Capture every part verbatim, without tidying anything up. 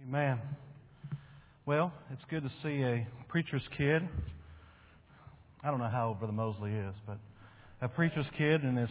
Amen. Well, it's good to see a preacher's kid. I don't know how old Brother Mosley is, but a preacher's kid in his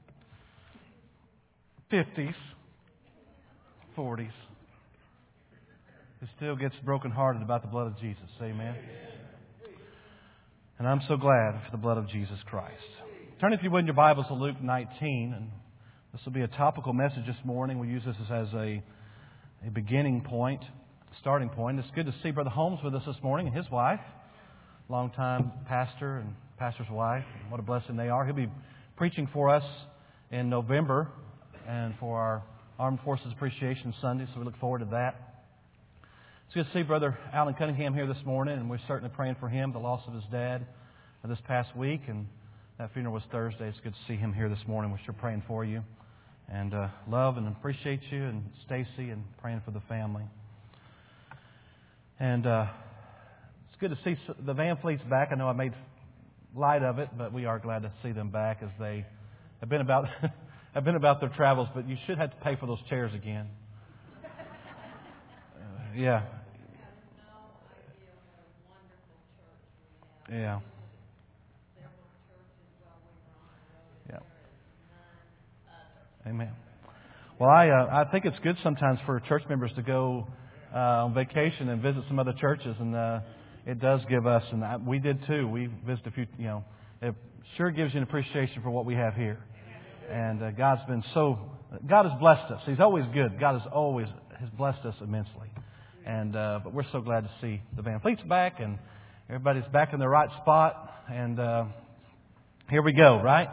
fifties, forties, who still gets brokenhearted about the blood of Jesus. Amen. And I'm so glad for the blood of Jesus Christ. Turn, if you would, in your Bibles to Luke nineteen, and this will be a topical message this morning. We use this as a a beginning point, starting point. It's good to see Brother Holmes with us this morning and his wife, longtime pastor and pastor's wife. What a blessing they are. He'll be preaching for us in November and for our Armed Forces Appreciation Sunday, so we look forward to that. It's good to see Brother Alan Cunningham here this morning, and we're certainly praying for him, the loss of his dad this past week, and that funeral was Thursday. It's good to see him here this morning. We're sure praying for you. And uh, love and appreciate you, and Stacy, and praying for the family. And uh, it's good to see the Van Fleets back. I know I made light of it, but we are glad to see them back as they have been about have been about their travels. But you should have to pay for those chairs again. Uh, yeah. Yeah. Amen. Well, I uh, I think it's good sometimes for church members to go uh, on vacation and visit some other churches, and uh, it does give us, and I, we did too. We visited a few. You know, it sure gives you an appreciation for what we have here, and uh, God's been so. God has blessed us. He's always good. God has always has blessed us immensely, and uh, but we're so glad to see the Van Fleets back, and everybody's back in the right spot, and uh, here we go, right?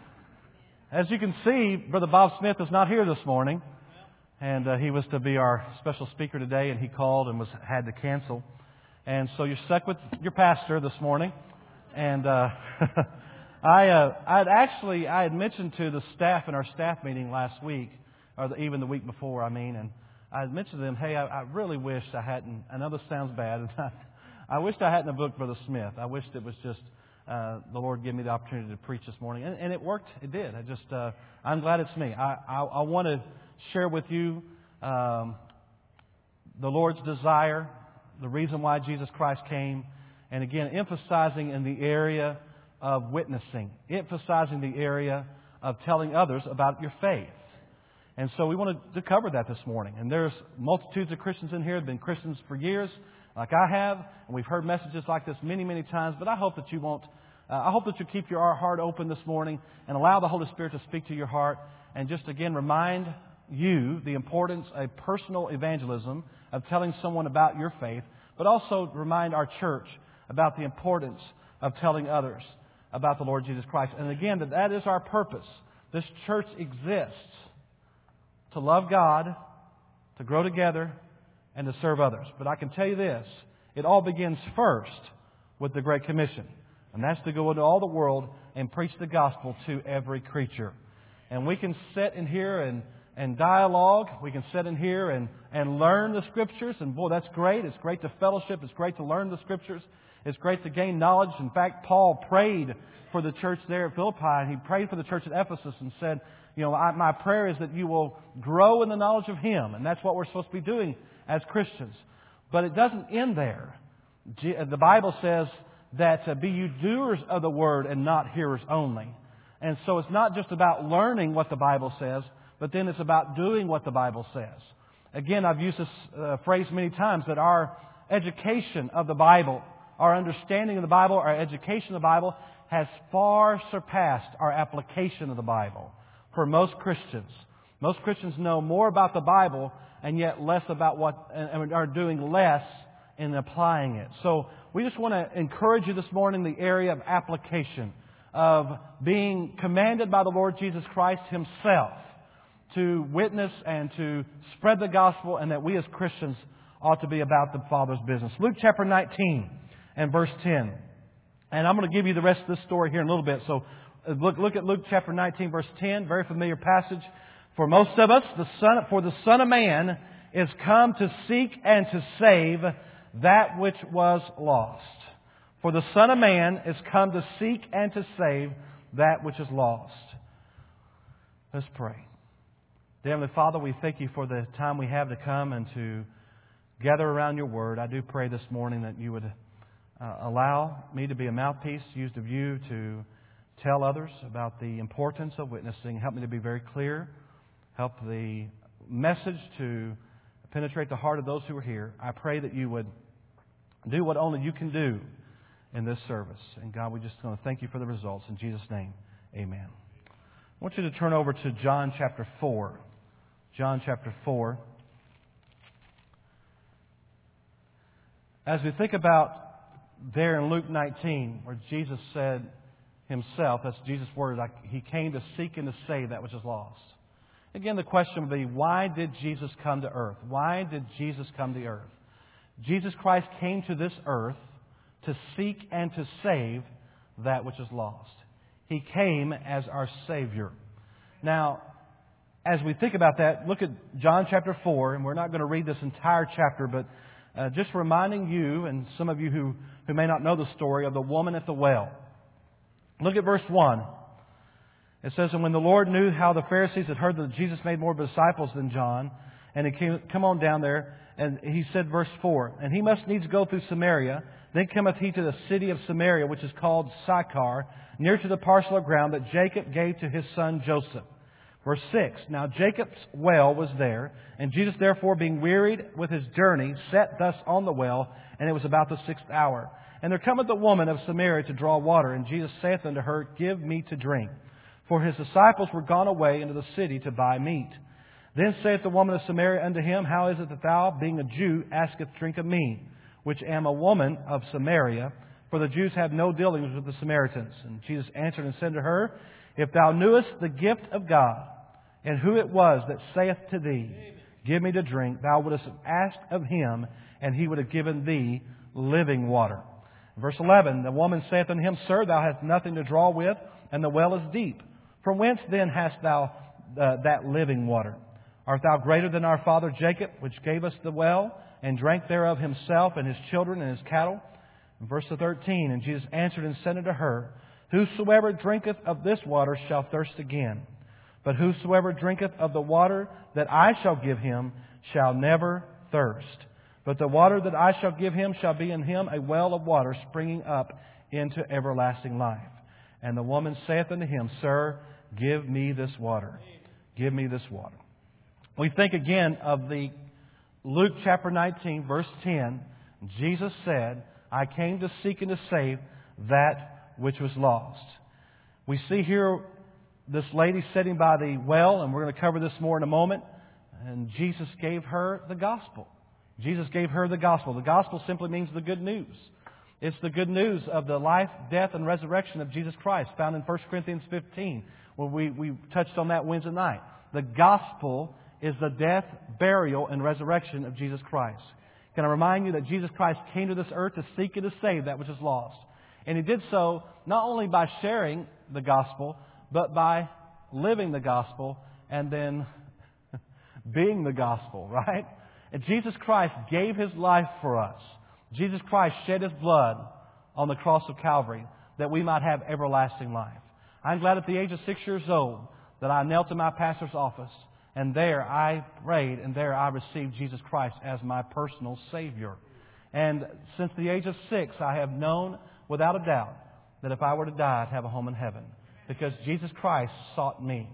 As you can see, Brother Bob Smith is not here this morning, and uh, he was to be our special speaker today, and he called and was had to cancel. And so you're stuck with your pastor this morning. And uh, I uh, I had actually I had mentioned to the staff in our staff meeting last week, or the, even the week before, I mean, and I had mentioned to them, hey, I, I really wish I hadn't. I know this sounds bad, and I, I wished I hadn't booked Brother Smith. I wished it was just. Uh, the Lord gave me the opportunity to preach this morning, and, and it worked. It did. I just, uh, I'm glad it's me. I, I, I want to share with you um, the Lord's desire, the reason why Jesus Christ came, and again, emphasizing in the area of witnessing, emphasizing the area of telling others about your faith. And so we wanted to cover that this morning. And there's multitudes of Christians in here who have been Christians for years, like I have, and we've heard messages like this many, many times. But I hope that you won't. Uh, I hope that you keep your heart open this morning and allow the Holy Spirit to speak to your heart, and just again remind you the importance of personal evangelism, of telling someone about your faith, but also remind our church about the importance of telling others about the Lord Jesus Christ. And again, that that is our purpose. This church exists to love God, to grow together, and to serve others. But I can tell you this, it all begins first with the Great Commission. And that's to go into all the world and preach the gospel to every creature. And we can sit in here and, and dialogue. We can sit in here and, and learn the Scriptures. And boy, that's great. It's great to fellowship. It's great to learn the Scriptures. It's great to gain knowledge. In fact, Paul prayed for the church there at Philippi. And he prayed for the church at Ephesus and said, you know, I, my prayer is that you will grow in the knowledge of Him. And that's what we're supposed to be doing as Christians. But it doesn't end there. The Bible says that uh, be you doers of the Word and not hearers only. And so it's not just about learning what the Bible says, but then it's about doing what the Bible says. Again, I've used this uh, phrase many times, that our education of the Bible, our understanding of the Bible, our education of the Bible has far surpassed our application of the Bible for most Christians. Most Christians know more about the Bible and yet less about what, and are doing less in applying it. So we just want to encourage you this morning in the area of application, of being commanded by the Lord Jesus Christ Himself to witness and to spread the gospel, and that we as Christians ought to be about the Father's business. Luke chapter nineteen and verse ten. And I'm going to give you the rest of this story here in a little bit. So look, look at Luke chapter nineteen, verse ten, very familiar passage. For most of us, the Son, for the Son of Man is come to seek and to save that which was lost. For the Son of Man is come to seek and to save that which is lost. Let's pray. Dear Heavenly Father, we thank You for the time we have to come and to gather around your Word, I do pray this morning that you would uh, allow me to be a mouthpiece used of you to tell others about the importance of witnessing. Help me to be very clear. Help the message to penetrate the heart of those who are here. I pray that you would do what only you can do in this service. And God, we just want to thank you for the results. In Jesus' name, amen. I want you to turn over to John chapter four. John chapter four. As we think about there in Luke nineteen, where Jesus said Himself, that's Jesus' word, like He came to seek and to save that which is lost. Again, the question would be, why did Jesus come to earth? Why did Jesus come to earth? Jesus Christ came to this earth to seek and to save that which is lost. He came as our Savior. Now, as we think about that, look at John chapter four, and we're not going to read this entire chapter, but uh, just reminding you, and some of you who, who may not know the story, of the woman at the well. Look at verse one. It says, "And when the Lord knew how the Pharisees had heard that Jesus made more disciples than John, and He came, come on down there, and He said, verse four, And He must needs go through Samaria. Then cometh He to the city of Samaria, which is called Sychar, near to the parcel of ground that Jacob gave to his son Joseph." Verse six, "Now Jacob's well was there, and Jesus therefore being wearied with His journey, sat thus on the well, and it was about the sixth hour. And there cometh a woman of Samaria to draw water, and Jesus saith unto her, Give me to drink. For His disciples were gone away into the city to buy meat. Then saith the woman of Samaria unto Him, How is it that thou, being a Jew, askest drink of me, which am a woman of Samaria? For the Jews have no dealings with the Samaritans. And Jesus answered and said to her, If thou knewest the gift of God, and who it was that saith to thee, Give me to drink, thou wouldest have asked of Him, and He would have given thee living water. Verse eleven, "The woman saith unto Him, Sir, thou hast nothing to draw with, and the well is deep. From whence then hast thou uh, that living water? Art thou greater than our father Jacob, which gave us the well, and drank thereof himself, and his children, and his cattle?" And verse thirteen, "And Jesus answered and said unto her, Whosoever drinketh of this water shall thirst again. But whosoever drinketh of the water that I shall give him shall never thirst. But the water that I shall give him shall be in him a well of water springing up into everlasting life. And the woman saith unto Him, Sir, give me this water. Give me this water." We think again of the Luke chapter nineteen, verse ten. Jesus said, "I came to seek and to save that which was lost." We see here this lady sitting by the well, and we're going to cover this more in a moment. And Jesus gave her the gospel. Jesus gave her the gospel. The gospel simply means the good news. It's the good news of the life, death, and resurrection of Jesus Christ, found in First Corinthians fifteen, where we, we touched on that Wednesday night. The gospel is the death, burial, and resurrection of Jesus Christ. Can I remind you that Jesus Christ came to this earth to seek and to save that which is lost? And He did so not only by sharing the gospel, but by living the gospel and then being the gospel, right? And Jesus Christ gave His life for us. Jesus Christ shed His blood on the cross of Calvary that we might have everlasting life. I'm glad at the age of six years old that I knelt in my pastor's office, and there I prayed, and there I received Jesus Christ as my personal Savior. And since the age of six, I have known without a doubt that if I were to die, I'd have a home in heaven, because Jesus Christ sought me.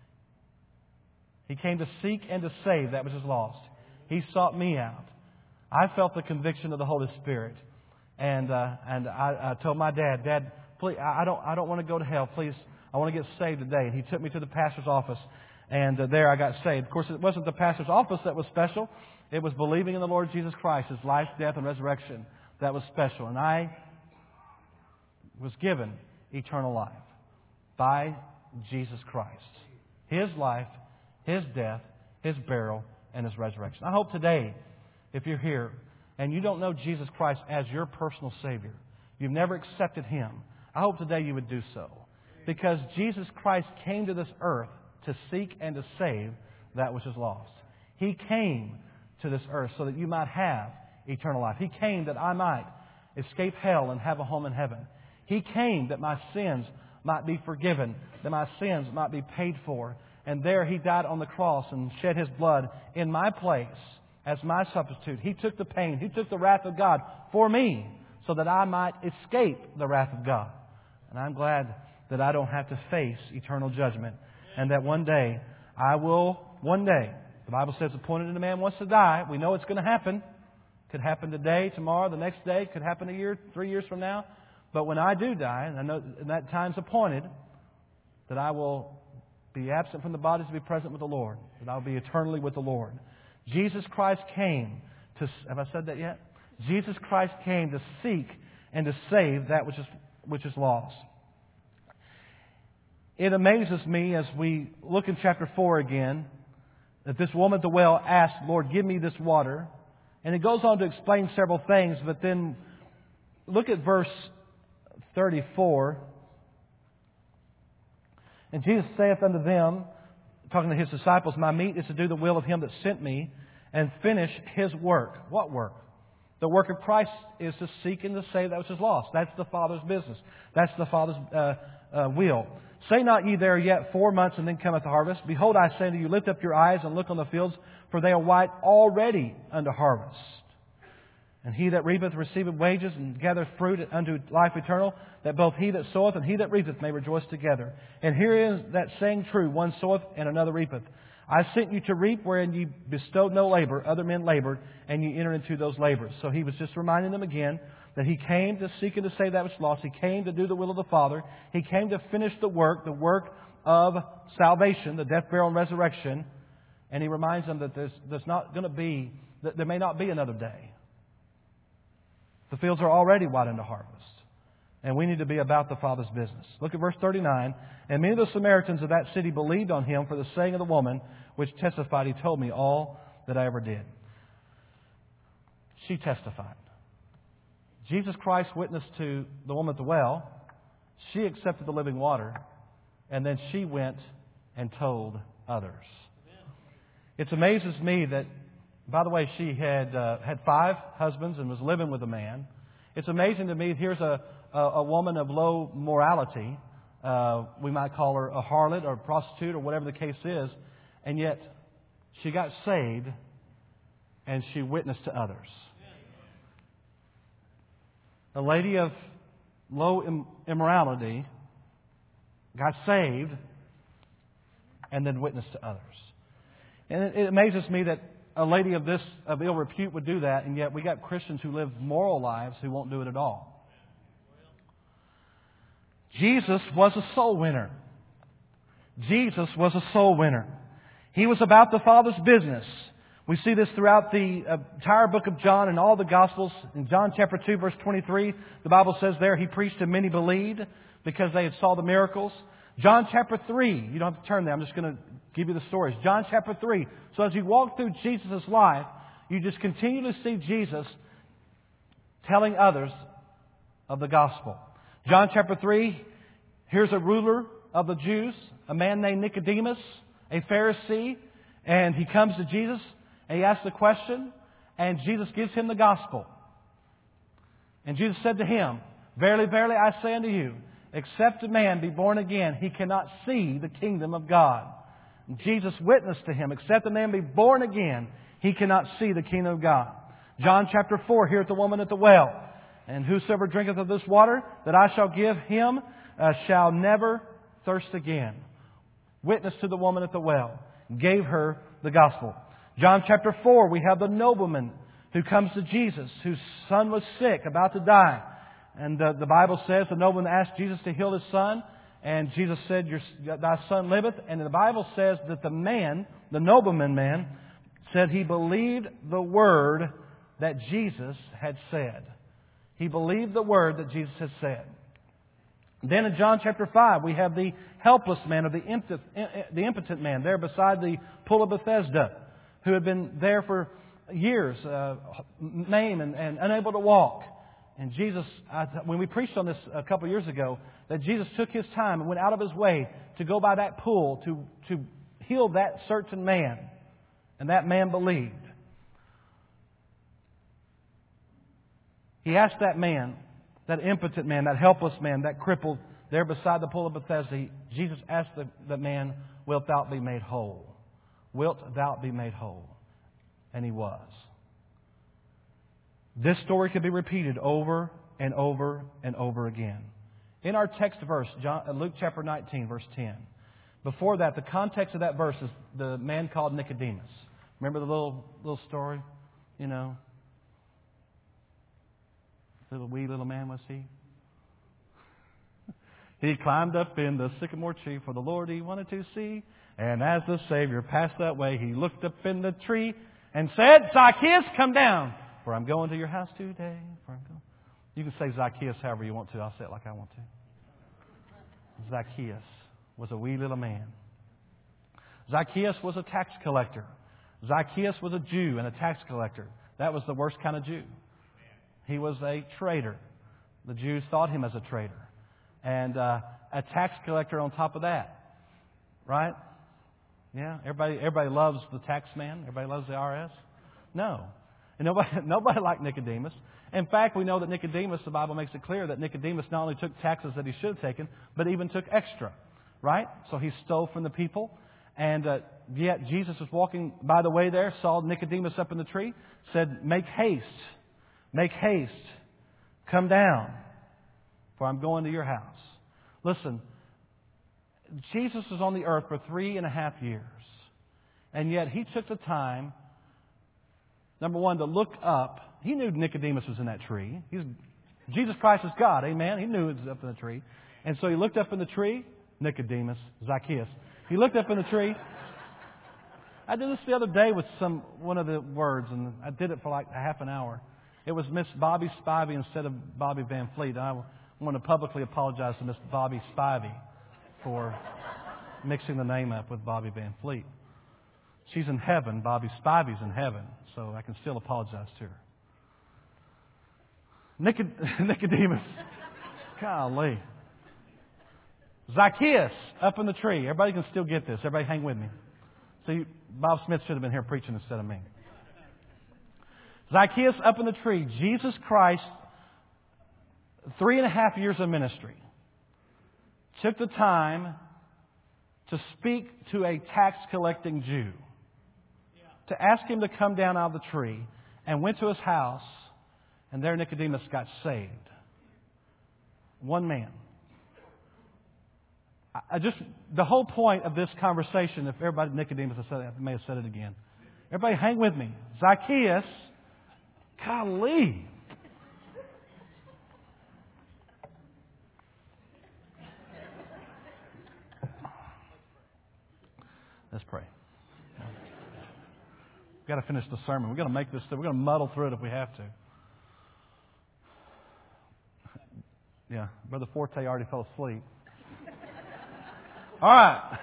He came to seek and to save that which is lost. He sought me out. I felt the conviction of the Holy Spirit, and uh, and I, I told my dad, Dad, please, I don't I don't want to go to hell. Please, I want to get saved today. And he took me to the pastor's office, and uh, there I got saved. Of course, it wasn't the pastor's office that was special. It was believing in the Lord Jesus Christ, His life, death, and resurrection that was special. And I was given eternal life by Jesus Christ. His life, His death, His burial, and His resurrection. I hope today, if you're here and you don't know Jesus Christ as your personal Savior, you've never accepted Him, I hope today you would do so. Because Jesus Christ came to this earth to seek and to save that which is lost. He came to this earth so that you might have eternal life. He came that I might escape hell and have a home in heaven. He came that my sins might be forgiven, that my sins might be paid for. And there He died on the cross and shed His blood in my place as my substitute. He took the pain. He took the wrath of God for me so that I might escape the wrath of God. And I'm glad that I don't have to face eternal judgment. And that one day, I will, one day, the Bible says appointed in a man wants to die. We know it's going to happen. Could happen today, tomorrow, the next day. Could happen a year, three years from now. But when I do die, and I know that time's appointed, that I will be absent from the body to be present with the Lord. That I will be eternally with the Lord. Jesus Christ came to, have I said that yet? Jesus Christ came to seek and to save that which is, which is lost. It amazes me as we look in chapter four again, that this woman at the well asked, Lord, give me this water. And it goes on to explain several things, but then look at verse thirty-four. And Jesus saith unto them, talking to His disciples, my meat is to do the will of Him that sent me and finish His work. What work? The work of Christ is to seek and to save that which is lost. That's the Father's business. That's the Father's uh, uh, will. Say not ye there yet four months and then cometh the harvest. Behold, I say unto you, lift up your eyes and look on the fields, for they are white already unto harvest. And he that reapeth receiveth wages and gathereth fruit unto life eternal, that both he that soweth and he that reapeth may rejoice together. And here is that saying true, one soweth and another reapeth. I sent you to reap wherein ye bestowed no labor, other men labored, and ye entered into those labors. So he was just reminding them again that He came to seek and to save that which is lost. He came to do the will of the Father. He came to finish the work, the work of salvation, the death, burial, and resurrection. And He reminds them that there's, there's not going to be, that there may not be another day. The fields are already white unto harvest. And we need to be about the Father's business. Look at verse thirty-nine. And many of the Samaritans of that city believed on Him for the saying of the woman, which testified, He told me all that I ever did. She testified. Jesus Christ witnessed to the woman at the well. She accepted the living water. And then she went and told others. It amazes me that, by the way, she had uh, had five husbands and was living with a man. It's amazing to me, here's a, a, a woman of low morality. Uh, we might call her a harlot or a prostitute or whatever the case is. And yet, she got saved and she witnessed to others. A lady of low immorality got saved and then witnessed to others. And it, it amazes me that a lady of this of ill repute would do that, and yet we got Christians who live moral lives who won't do it at all. Jesus was a soul winner. Jesus was a soul winner. He was about the Father's business. We see this throughout the entire book of John and all the Gospels. In John chapter two, verse twenty-three, the Bible says there, He preached and many believed because they had saw the miracles. John chapter three, you don't have to turn there, I'm just going to give you the stories. John chapter three. So as you walk through Jesus' life, you just continue to see Jesus telling others of the gospel. John chapter three, here's a ruler of the Jews, a man named Nicodemus, a Pharisee, and he comes to Jesus. And he asks the question, and Jesus gives him the gospel. And Jesus said to him, Verily, verily, I say unto you, except a man be born again, he cannot see the kingdom of God. And Jesus witnessed to him, except a man be born again, he cannot see the kingdom of God. John chapter four, here at the woman at the well. And whosoever drinketh of this water that I shall give him uh, shall never thirst again. Witness to the woman at the well. Gave her the gospel. John chapter four, we have the nobleman who comes to Jesus, whose son was sick, about to die. And uh, the Bible says the nobleman asked Jesus to heal his son. And Jesus said, Your, thy son liveth. And the Bible says that the man, the nobleman man, said he believed the word that Jesus had said. He believed the word that Jesus had said. Then in John chapter five, we have the helpless man, or the impotent, the impotent man there beside the pool of Bethesda, who had been there for years, uh, lame and, and unable to walk. And Jesus, I, when we preached on this a couple of years ago, that Jesus took His time and went out of His way to go by that pool to, to heal that certain man. And that man believed. He asked that man, that impotent man, that helpless man, that crippled, there beside the pool of Bethesda, Jesus asked the, the man, Wilt thou be made whole? Wilt thou be made whole? And he was. This story could be repeated over and over and over again. In our text verse, John, Luke chapter nineteen, verse ten. Before that, the context of that verse is the man called Nicodemus. Remember the little little story? You know, little wee little man was he? He climbed up in the sycamore tree for the Lord he wanted to see. And as the Savior passed that way, he looked up in the tree and said, Zacchaeus, come down, for I'm going to your house today. For I'm going. You can say Zacchaeus however you want to. I'll say it like I want to. Zacchaeus was a wee little man. Zacchaeus was a tax collector. Zacchaeus was a Jew and a tax collector. That was the worst kind of Jew. He was a traitor. The Jews thought him as a traitor. And uh, a tax collector on top of that. Right? Yeah? Everybody everybody loves the tax man? Everybody loves the I R S? No. And nobody, nobody liked Nicodemus. In fact, we know that Nicodemus, the Bible makes it clear that Nicodemus not only took taxes that he should have taken, but even took extra. Right? So he stole from the people. And uh, yet Jesus was walking by the way there, saw Nicodemus up in the tree, said, make haste, make haste, come down, for I'm going to your house. Listen, Jesus was on the earth for three and a half years. And yet he took the time, number one, to look up. He knew Nicodemus was in that tree. He's, Jesus Christ is God, amen? He knew it was up in the tree. And so he looked up in the tree, Nicodemus, Zacchaeus. He looked up in the tree. I did this the other day with some one of the words, and I did it for like a half an hour. It was Miss Bobby Spivey instead of Bobby Van Fleet. I want to publicly apologize to Miss Bobby Spivey for mixing the name up with Bobby Van Fleet. She's in heaven. Bobby Spivey's in heaven, so I can still apologize to her. Nicod- Nicodemus. Golly. Zacchaeus up in the tree. Everybody can still get this. Everybody hang with me. See, Bob Smith should have been here preaching instead of me. Zacchaeus up in the tree. Jesus Christ, three and a half years of ministry, took the time to speak to a tax collecting Jew, to ask him to come down out of the tree, and went to his house, and there Nicodemus got saved. One man. I just the whole point of this conversation, if everybody, Nicodemus has said it, I may have said it again. Everybody hang with me. Zacchaeus, golly. Let's pray. We've got to finish the sermon. We've got to make this, we're going to muddle through it if we have to. Yeah, Brother Forte already fell asleep. All right.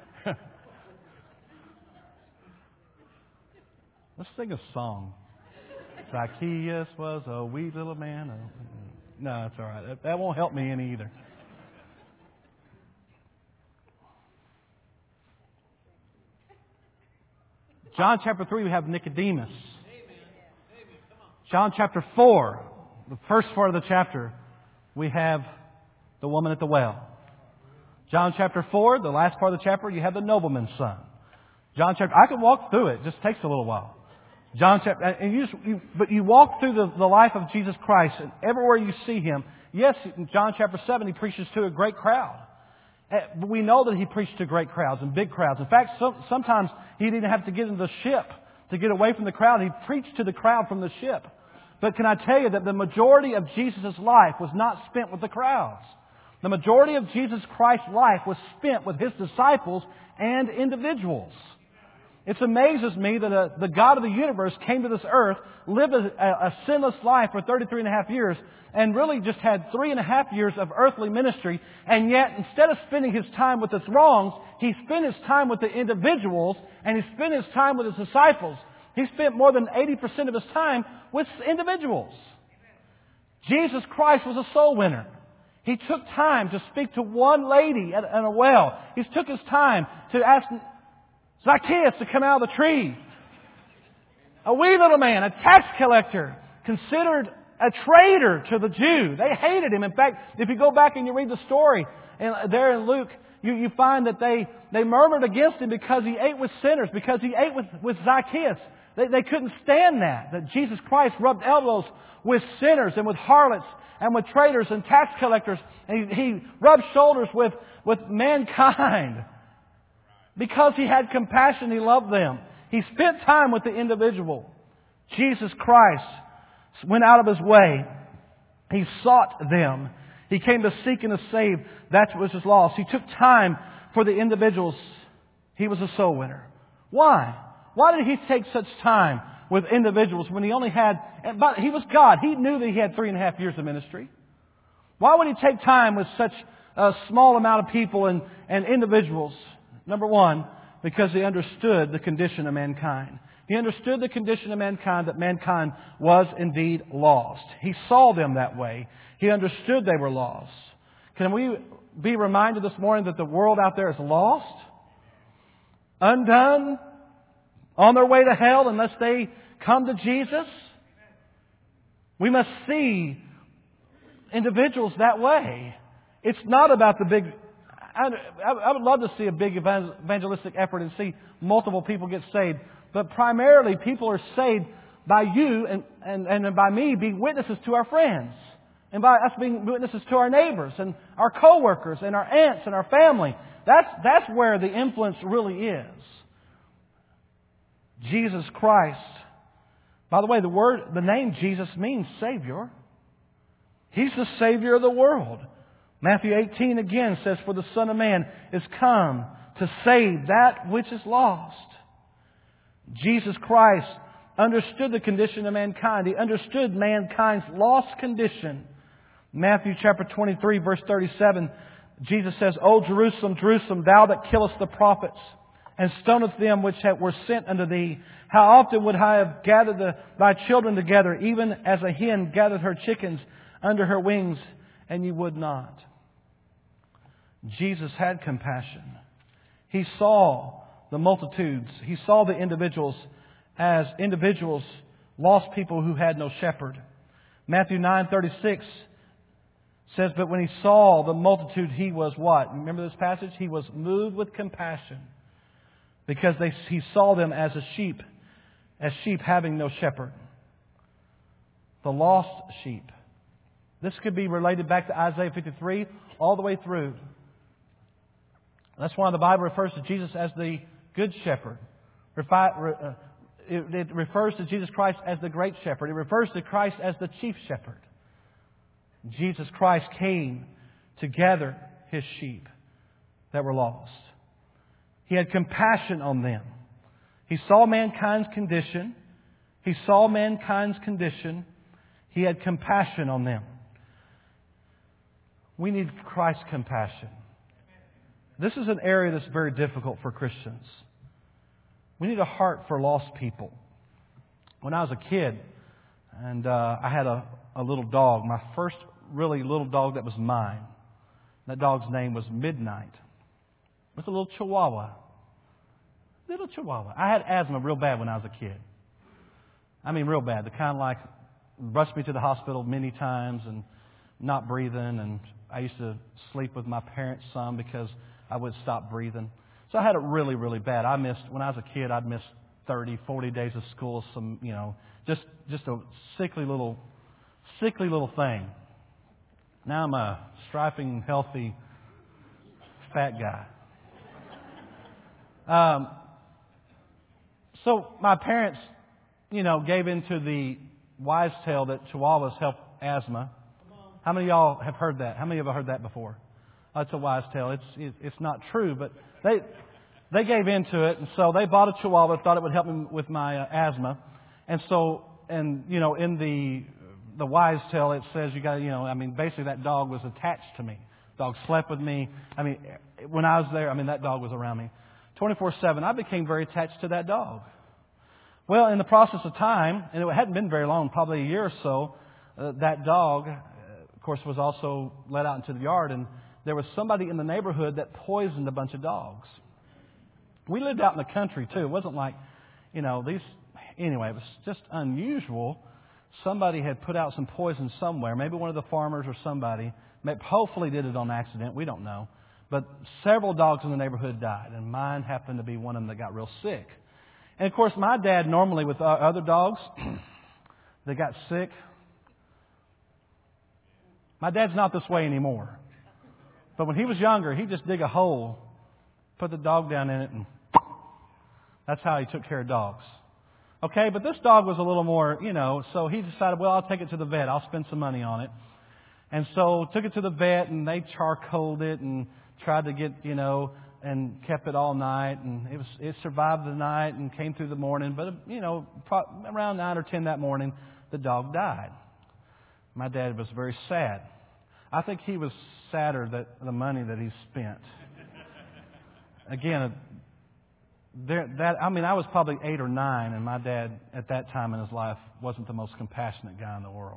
Let's sing a song. Zacchaeus was a wee little man. No, that's all right. That, that won't help me any either. John chapter three, we have Nicodemus. John chapter four, the first part of the chapter, we have the woman at the well. John chapter four, the last part of the chapter, you have the nobleman's son. John chapter, I could walk through it. It just takes a little while. John chapter, and you, just, you but you walk through the, the life of Jesus Christ, and everywhere you see Him, yes, in John chapter seven, He preaches to a great crowd. But we know that He preached to great crowds and big crowds. In fact, so, sometimes He didn't have to get into the ship to get away from the crowd. He preached to the crowd from the ship. But can I tell you that the majority of Jesus' life was not spent with the crowds. The majority of Jesus Christ's life was spent with His disciples and individuals. It amazes me that a, the God of the universe came to this earth, lived a, a sinless life for thirty-three and a half years, and really just had three and a half years of earthly ministry. And yet, instead of spending His time with His wrongs, He spent His time with the individuals, and He spent His time with His disciples. He spent more than eighty percent of His time with individuals. Jesus Christ was a soul winner. He took time to speak to one lady at, at a well. He took His time to ask Zacchaeus to come out of the tree. A wee little man, a tax collector, considered a traitor to the Jew. They hated him. In fact, if you go back and you read the story and there in Luke, you, you find that they, they murmured against him because he ate with sinners, because he ate with, with Zacchaeus. They, they couldn't stand that, that Jesus Christ rubbed elbows with sinners and with harlots and with traitors and tax collectors. And he, he rubbed shoulders with, with mankind. Because He had compassion, He loved them. He spent time with the individual. Jesus Christ went out of His way. He sought them. He came to seek and to save that which was lost. He took time for the individuals. He was a soul winner. Why? Why did He take such time with individuals when He only had... But He was God. He knew that He had three and a half years of ministry. Why would He take time with such a small amount of people and, and individuals? Number one, because He understood the condition of mankind. He understood the condition of mankind, that mankind was indeed lost. He saw them that way. He understood they were lost. Can we be reminded this morning that the world out there is lost? Undone? On their way to hell unless they come to Jesus? We must see individuals that way. It's not about the big... I, I would love to see a big evangelistic effort and see multiple people get saved. But primarily, people are saved by you and, and, and by me being witnesses to our friends. And by us being witnesses to our neighbors and our co-workers and our aunts and our family. That's, that's where the influence really is. Jesus Christ. By the way, the word, the name Jesus means Savior. He's the Savior of the world. Matthew eighteen again says, "For the Son of Man is come to save that which is lost." Jesus Christ understood the condition of mankind. He understood mankind's lost condition. Matthew chapter twenty-three, verse thirty-seven, Jesus says, "O Jerusalem, Jerusalem, thou that killest the prophets, and stonest them which were sent unto thee, how often would I have gathered the, thy children together, even as a hen gathered her chickens under her wings, and ye would not." Jesus had compassion. He saw the multitudes. He saw the individuals as individuals, lost people who had no shepherd. Matthew nine thirty-six says, "But when He saw the multitude, He was" what? Remember this passage? He was moved with compassion because they, He saw them as a sheep, as sheep having no shepherd. The lost sheep. This could be related back to Isaiah fifty-three all the way through. That's why the Bible refers to Jesus as the Good Shepherd. It refers to Jesus Christ as the Great Shepherd. It refers to Christ as the Chief Shepherd. Jesus Christ came to gather His sheep that were lost. He had compassion on them. He saw mankind's condition. He saw mankind's condition. He had compassion on them. We need Christ's compassion. This is an area that's very difficult for Christians. We need a heart for lost people. When I was a kid, and uh, I had a, a little dog, my first really little dog that was mine. That dog's name was Midnight. It was a little Chihuahua. Little Chihuahua. I had asthma real bad when I was a kid. I mean, real bad. The kind of like rushed me to the hospital many times and not breathing. And I used to sleep with my parents some because I would stop breathing. So I had it really, really bad. I missed, when I was a kid, I'd miss thirty, forty days of school. Some, you know, just, just a sickly little, sickly little thing. Now I'm a striping, healthy, fat guy. Um, so my parents, you know, gave into the wise tale that Chihuahuas help asthma. How many of y'all have heard that? How many of you have heard that before? That's a wise tale. It's it's not true, but they they gave into it, and so they bought a Chihuahua, thought it would help me with my uh, asthma, and so and you know in the the wise tale it says you got you know I mean basically that dog was attached to me. Dog slept with me. I mean when I was there, I mean that dog was around me twenty-four seven. I became very attached to that dog. Well, in the process of time, and it hadn't been very long, probably a year or so, uh, that dog, uh, of course, was also let out into the yard, and there was somebody in the neighborhood that poisoned a bunch of dogs. We lived out in the country, too. It wasn't like, you know, these... Anyway, it was just unusual. Somebody had put out some poison somewhere. Maybe one of the farmers or somebody. Hopefully did it on accident. We don't know. But several dogs in the neighborhood died, and mine happened to be one of them that got real sick. And of course, my dad normally with other dogs, they got sick. My dad's not this way anymore. But when he was younger, he'd just dig a hole, put the dog down in it, and that's how he took care of dogs. Okay, but this dog was a little more, you know, so he decided, well, I'll take it to the vet. I'll spend some money on it. And so took it to the vet, and they charcoaled it and tried to get, you know, and kept it all night. And it was it survived the night and came through the morning. But, you know, around nine or ten that morning, the dog died. My dad was very sad. I think he was sadder that the money that he spent. Again, there, that I mean, I was probably eight or nine, and my dad at that time in his life wasn't the most compassionate guy in the world.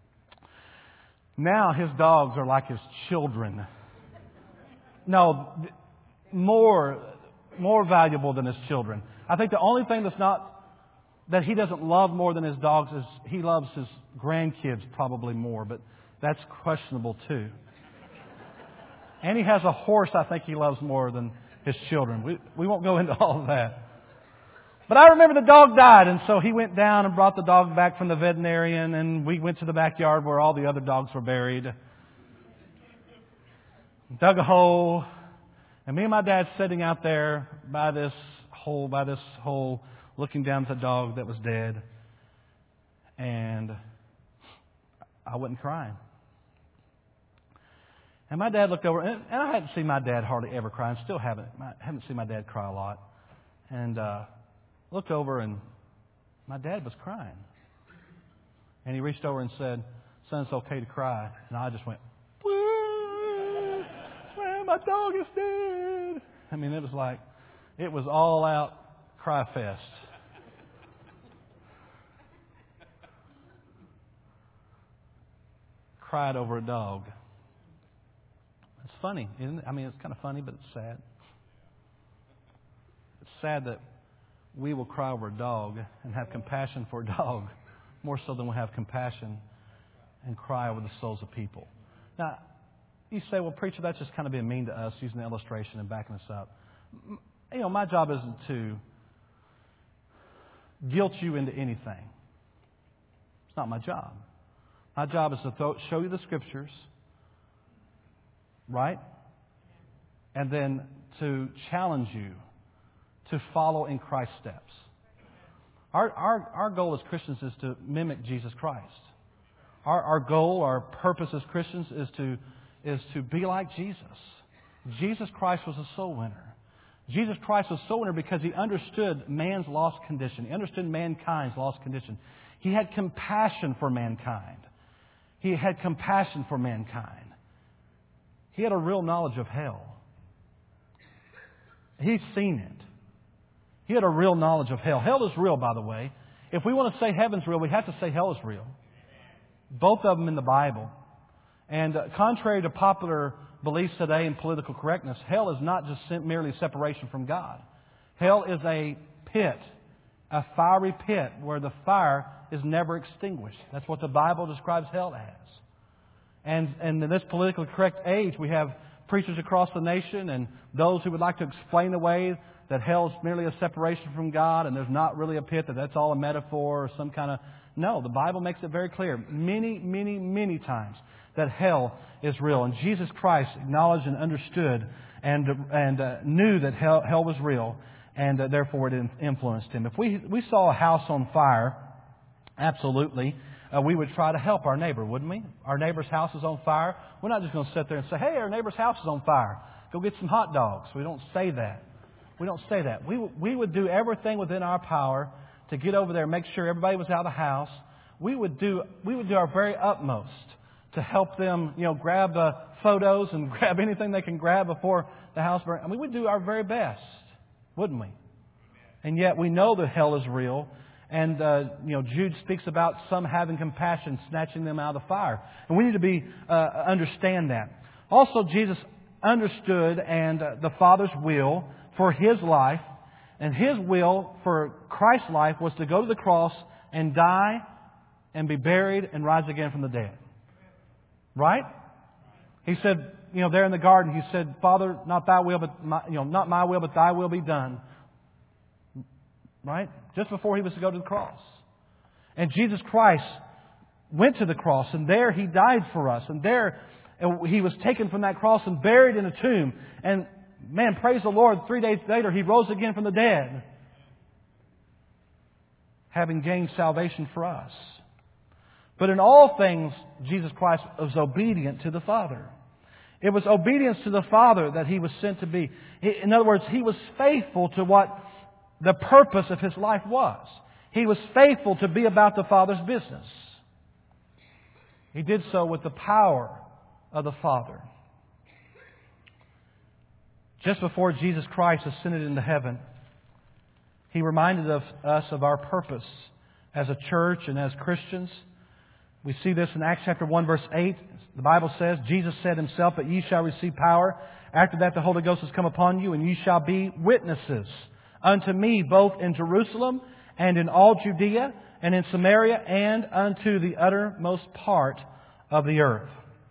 Now his dogs are like his children. No, more more valuable than his children. I think the only thing that's not that he doesn't love more than his dogs is he loves his grandkids probably more, but that's questionable too. And he has a horse I think he loves more than his children. We we won't go into all of that. But I remember the dog died, and so he went down and brought the dog back from the veterinarian, and we went to the backyard where all the other dogs were buried. Dug a hole, and me and my dad sitting out there by this hole, by this hole, looking down at the dog that was dead, and I wasn't crying. And my dad looked over, and I hadn't seen my dad hardly ever cry, and still haven't. I haven't seen my dad cry a lot. And uh, looked over, and my dad was crying. And he reached over and said, "Son, it's okay to cry." And I just went, "Man, my dog is dead." I mean, it was like, it was all out cry fest. Cried over a dog. It's funny, isn't it? I mean, it's kind of funny, but it's sad. It's sad that we will cry over a dog and have compassion for a dog more so than we'll have compassion and cry over the souls of people. Now, you say, well, preacher, that's just kind of being mean to us, using the illustration and backing us up. You know, my job isn't to guilt you into anything. It's not my job. My job is to throw, show you the Scriptures, right? And then to challenge you to follow in Christ's steps. Our, our, our goal as Christians is to mimic Jesus Christ. Our, our goal, our purpose as Christians is to, is to be like Jesus. Jesus Christ was a soul winner. Jesus Christ was a soul winner because He understood man's lost condition. He understood mankind's lost condition. He had compassion for mankind. He had compassion for mankind. He had a real knowledge of hell. He's seen it. He had a real knowledge of hell. Hell is real, by the way. If we want to say heaven's real, we have to say hell is real. Both of them in the Bible. And uh, contrary to popular beliefs today in political correctness, hell is not just merely separation from God. Hell is a pit, a fiery pit where the fire is never extinguished. That's what the Bible describes hell as. And, and in this politically correct age, we have preachers across the nation and those who would like to explain away that hell is merely a separation from God and there's not really a pit, that that's all a metaphor or some kind of... No, the Bible makes it very clear many, many, many times that hell is real. And Jesus Christ acknowledged and understood and, and uh, knew that hell, hell was real, and uh, therefore it influenced Him. If we, we saw a house on fire, absolutely, uh, we would try to help our neighbor, wouldn't we? Our neighbor's house is on fire. We're not just going to sit there and say, "Hey, our neighbor's house is on fire. Go get some hot dogs." We don't say that. We don't say that. We, we would do everything within our power to get over there and make sure everybody was out of the house. We would do we would do our very utmost to help them, you know, grab uh, photos and grab anything they can grab before the house burns. I mean, we'd do our very best, wouldn't we? And yet we know that hell is real. And, uh, you know, Jude speaks about some having compassion, snatching them out of the fire. And we need to be uh, understand that. Also, Jesus understood and uh, the Father's will for His life. And His will for Christ's life was to go to the cross and die and be buried and rise again from the dead. Right? He said, you know, there in the garden, He said, "Father, not Thy will, but my, you know, not my will, but Thy will be done." right? Just before He was to go to the cross. And Jesus Christ went to the cross, and there He died for us. And there He was taken from that cross and buried in a tomb. And man, praise the Lord, three days later He rose again from the dead, having gained salvation for us. But in all things, Jesus Christ was obedient to the Father. It was obedience to the Father that He was sent to be. In other words, He was faithful to what the purpose of His life was. He was faithful to be about the Father's business. He did so with the power of the Father. Just before Jesus Christ ascended into heaven, He reminded of us of our purpose as a church and as Christians. We see this in Acts chapter one, verse eight. The Bible says, Jesus said Himself, "But ye shall receive power. After that the Holy Ghost has come upon you, and ye shall be witnesses unto me both in Jerusalem and in all Judea and in Samaria and unto the uttermost part of the earth."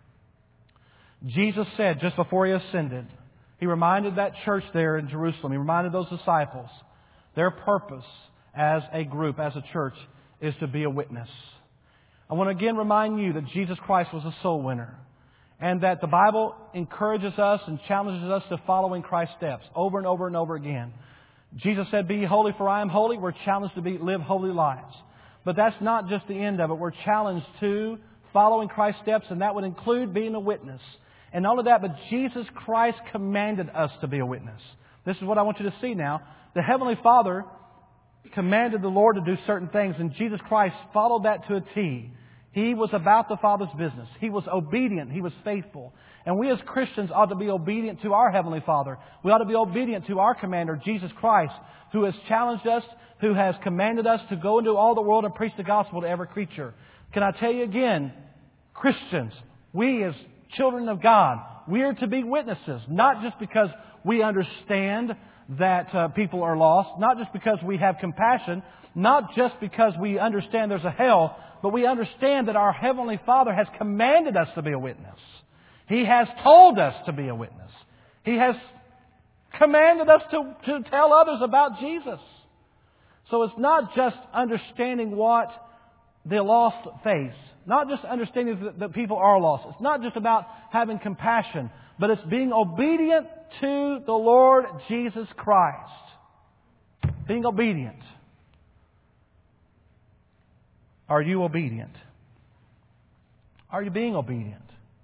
Jesus said just before He ascended, He reminded that church there in Jerusalem, He reminded those disciples, their purpose as a group, as a church, is to be a witness. I want to again remind you that Jesus Christ was a soul winner, and that the Bible encourages us and challenges us to follow in Christ's steps over and over and over again. Jesus said, "Be ye holy, for I am holy." We're challenged to be, live holy lives. But that's not just the end of it. We're challenged to follow in Christ's steps, and that would include being a witness. And not only that, but Jesus Christ commanded us to be a witness. This is what I want you to see now. The Heavenly Father commanded the Lord to do certain things, and Jesus Christ followed that to a T. He was about the Father's business. He was obedient. He was faithful. And we as Christians ought to be obedient to our Heavenly Father. We ought to be obedient to our commander, Jesus Christ, who has challenged us, who has commanded us to go into all the world and preach the gospel to every creature. Can I tell you again, Christians, we as children of God, we are to be witnesses, not just because we understand that uh, people are lost, not just because we have compassion, not just because we understand there's a hell, but we understand that our Heavenly Father has commanded us to be a witness. He has told us to be a witness. He has commanded us to, to tell others about Jesus. So it's not just understanding what the lost face, not just understanding that, that people are lost. It's not just about having compassion, but it's being obedient to the Lord Jesus Christ. Being obedient. Are you obedient? Are you being obedient?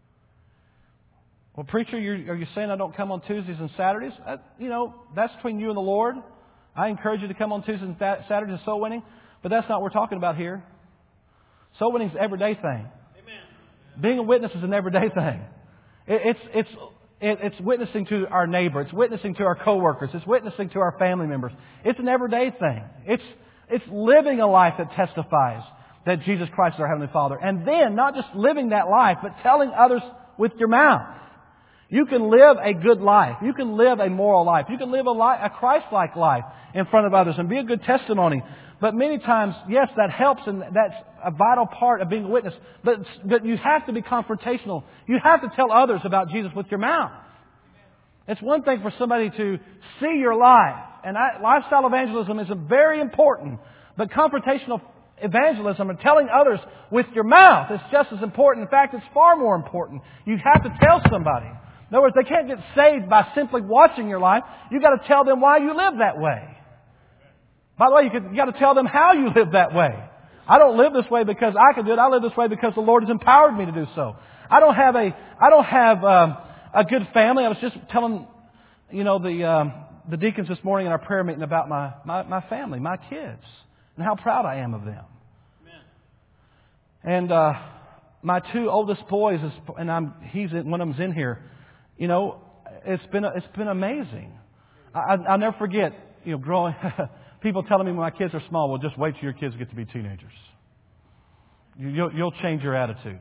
Well, preacher, you're, are you saying I don't come on Tuesdays and Saturdays? Uh, you know, that's between you and the Lord. I encourage you to come on Tuesdays and th- Saturdays to soul winning, but that's not what we're talking about here. Soul winning is an everyday thing. Amen. Being a witness is an everyday thing. It, it's it's it, it's witnessing to our neighbor. It's witnessing to our coworkers. It's witnessing to our family members. It's an everyday thing. It's it's living a life that testifies that Jesus Christ is our Heavenly Father. And then, not just living that life, but telling others with your mouth. You can live a good life. You can live a moral life. You can live a, li- a Christ-like life in front of others and be a good testimony. But many times, yes, that helps and that's a vital part of being a witness. But, but you have to be confrontational. You have to tell others about Jesus with your mouth. It's one thing for somebody to see your life. And I, lifestyle evangelism is very important. But confrontational evangelism and telling others with your mouth is just as important. In fact, it's far more important. You have to tell somebody. In other words, they can't get saved by simply watching your life. You've got to tell them why you live that way. By the way, you could, you got to tell them how you live that way. I don't live this way because I can do it. I live this way because the Lord has empowered me to do so. I don't have a, I don't have um, a good family. I was just telling, you know, the um, the deacons this morning in our prayer meeting about my, my, my family, my kids, and how proud I am of them. Amen. And uh, my two oldest boys, is, and I'm he's in, one of them's in here. You know, it's been it's been amazing. I, I'll never forget, you know, growing. People telling me when my kids are small, well, just wait till your kids get to be teenagers. You'll, you'll change your attitude.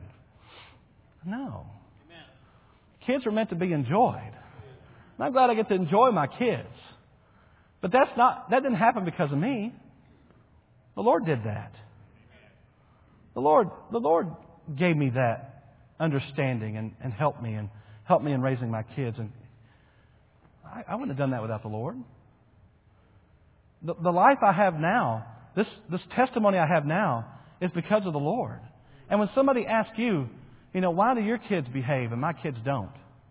No. Amen. Kids are meant to be enjoyed. And I'm glad I get to enjoy my kids. But that's not that didn't happen because of me. The Lord did that. The Lord, the Lord gave me that understanding and, and helped me and helped me in raising my kids. And I, I wouldn't have done that without the Lord. The, the life I have now, this, this testimony I have now, is because of the Lord. And when somebody asks you, you know, why do your kids behave and my kids don't?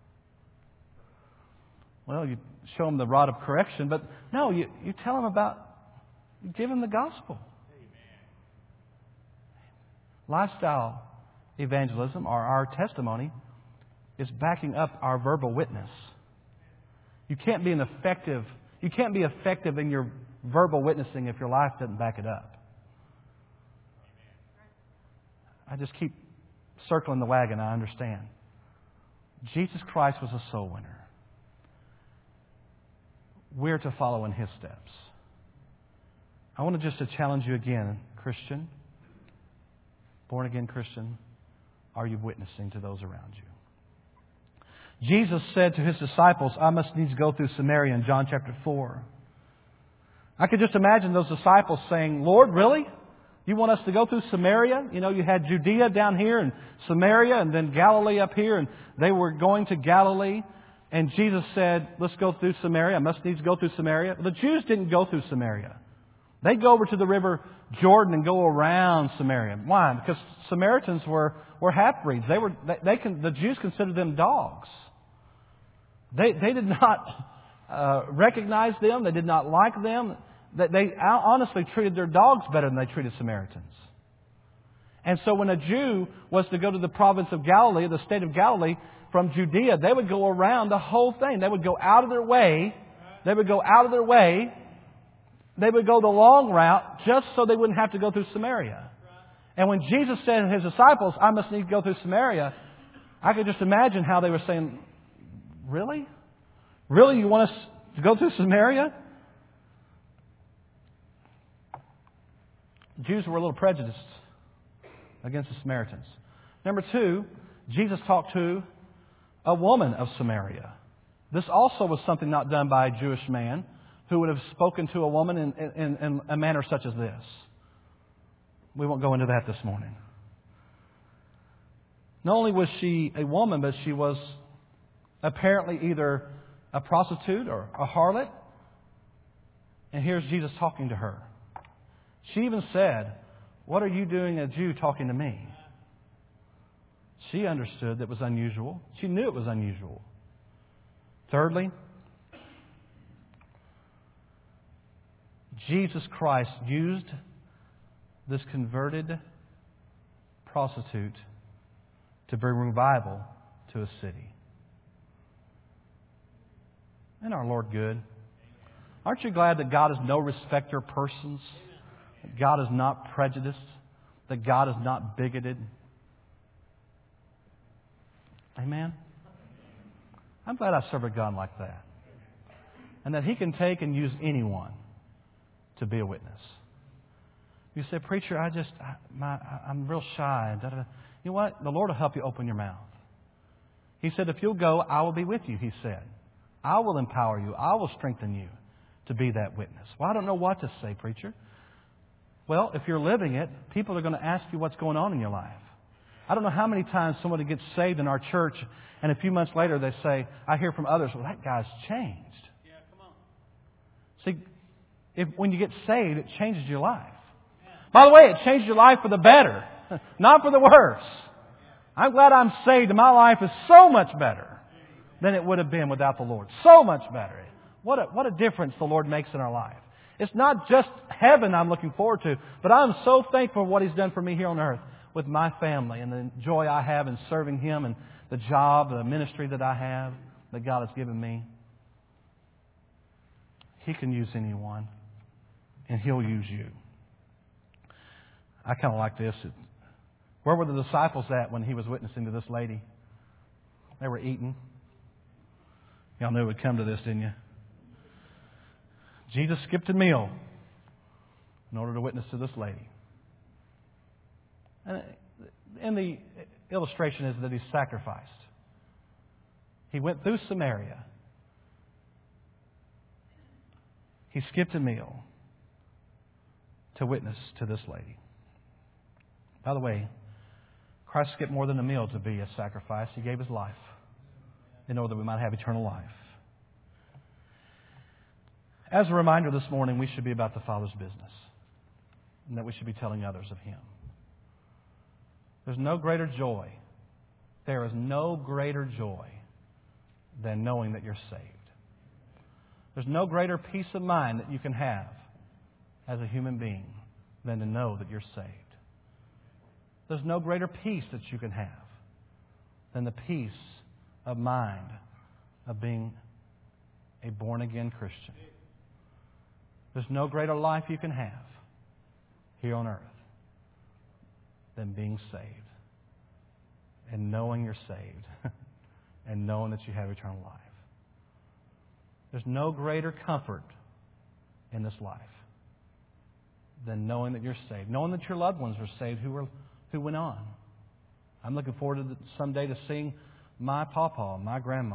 Well, you show them the rod of correction, but no, you, you tell them about, you give them the gospel. Lifestyle evangelism, or our testimony, is backing up our verbal witness. You can't be an effective, you can't be effective in your verbal witnessing if your life doesn't back it up. I just keep circling the wagon, I understand. Jesus Christ was a soul winner. We're to follow in His steps. I want to just to challenge you again, Christian, born again Christian, are you witnessing to those around you? Jesus said to His disciples, I must needs go through Samaria in John chapter four. I could just imagine those disciples saying, Lord, really? You want us to go through Samaria? You know, you had Judea down here and Samaria and then Galilee up here, and they were going to Galilee. And Jesus said, let's go through Samaria. I must needs go through Samaria. The Jews didn't go through Samaria. They'd go over to the river Jordan and go around Samaria. Why? Because Samaritans were, were half-breeds. They were, they, they can, the Jews considered them dogs. They, they did not uh, recognize them. They did not like them. They, they honestly treated their dogs better than they treated Samaritans. And so when a Jew was to go to the province of Galilee, the state of Galilee, from Judea, they would go around the whole thing. They would go out of their way. They would go out of their way. They would go the long route just so they wouldn't have to go through Samaria. And when Jesus said to His disciples, I must need to go through Samaria, I could just imagine how they were saying, really? Really? You want us to go through Samaria? The Jews were a little prejudiced against the Samaritans. Number two, Jesus talked to a woman of Samaria. This also was something not done by a Jewish man who would have spoken to a woman in, in, in a manner such as this. We won't go into that this morning. Not only was she a woman, but she was apparently either a prostitute or a harlot. And here's Jesus talking to her. She even said, what are you doing, a Jew, talking to me? She understood that was unusual. She knew it was unusual. Thirdly, Jesus Christ used this converted prostitute to bring revival to a city. Isn't our Lord good? Aren't you glad that God is no respecter of persons? That God is not prejudiced? That God is not bigoted? Amen? I'm glad I serve a God like that. And that He can take and use anyone to be a witness. You say, preacher, I just, I, my, I'm real shy. Da, da, da. You know what? The Lord will help you open your mouth. He said, if you'll go, I will be with you, He said. I will empower you. I will strengthen you to be that witness. Well, I don't know what to say, preacher. Well, if you're living it, people are going to ask you what's going on in your life. I don't know how many times somebody gets saved in our church, and a few months later they say, I hear from others, well, that guy's changed. Yeah, come on. See, if, when you get saved, it changes your life. Yeah. By the way, it changes your life for the better, not for the worse. Yeah. I'm glad I'm saved, and my life is so much better than it would have been without the Lord. So much better. What a, what a difference the Lord makes in our life. It's not just heaven I'm looking forward to, but I'm so thankful for what He's done for me here on earth with my family and the joy I have in serving Him and the job, the ministry that I have that God has given me. He can use anyone, and He'll use you. I kind of like this. Where were the disciples at when He was witnessing to this lady? They were eating. Y'all knew it would come to this, didn't you? Jesus skipped a meal in order to witness to this lady. And the illustration is that He sacrificed. He went through Samaria. He skipped a meal to witness to this lady. By the way, Christ skipped more than a meal to be a sacrifice. He gave His life in order that we might have eternal life. As a reminder this morning, we should be about the Father's business, and that we should be telling others of Him. There's no greater joy. There is no greater joy than knowing that you're saved. There's no greater peace of mind that you can have as a human being than to know that you're saved. There's no greater peace that you can have than the peace of mind of being a born-again Christian. There's no greater life you can have here on earth than being saved and knowing you're saved and knowing that you have eternal life. There's no greater comfort in this life than knowing that you're saved, knowing that your loved ones are saved who were who went on. I'm looking forward to the, someday to seeing my pawpaw, my grandma.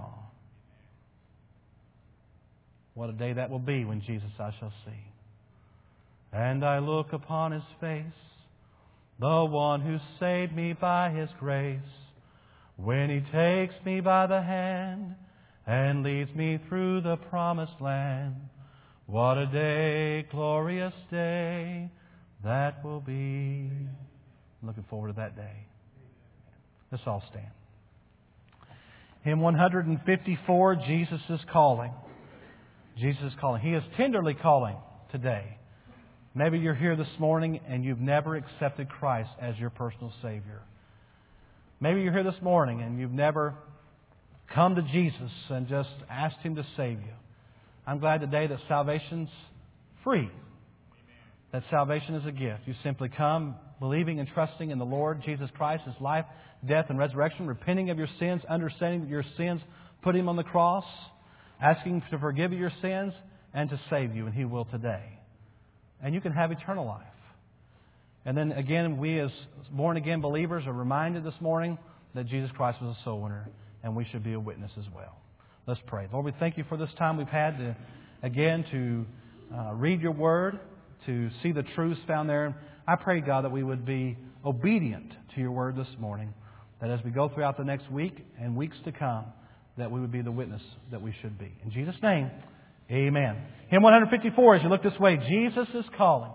What a day that will be when Jesus I shall see. And I look upon His face, the one who saved me by His grace, when He takes me by the hand and leads me through the promised land. What a day, glorious day that will be. I'm looking forward to that day. Let's all stand. Hymn one fifty-four, Jesus is calling. Jesus is calling. He is tenderly calling today. Maybe you're here this morning and you've never accepted Christ as your personal Savior. Maybe you're here this morning and you've never come to Jesus and just asked Him to save you. I'm glad today that salvation's free. That salvation is a gift. You simply come believing and trusting in the Lord Jesus Christ, His life, death, and resurrection, repenting of your sins, understanding that your sins put Him on the cross, asking to forgive you your sins and to save you, and He will today. And you can have eternal life. And then again, we as born-again believers are reminded this morning that Jesus Christ was a soul winner, and we should be a witness as well. Let's pray. Lord, we thank You for this time we've had to, again, to uh, read Your Word, to see the truths found there. I pray, God, that we would be obedient to Your Word this morning, that as we go throughout the next week and weeks to come, that we would be the witness that we should be. In Jesus' name, amen. Hymn one fifty-four, as you look this way, Jesus is calling.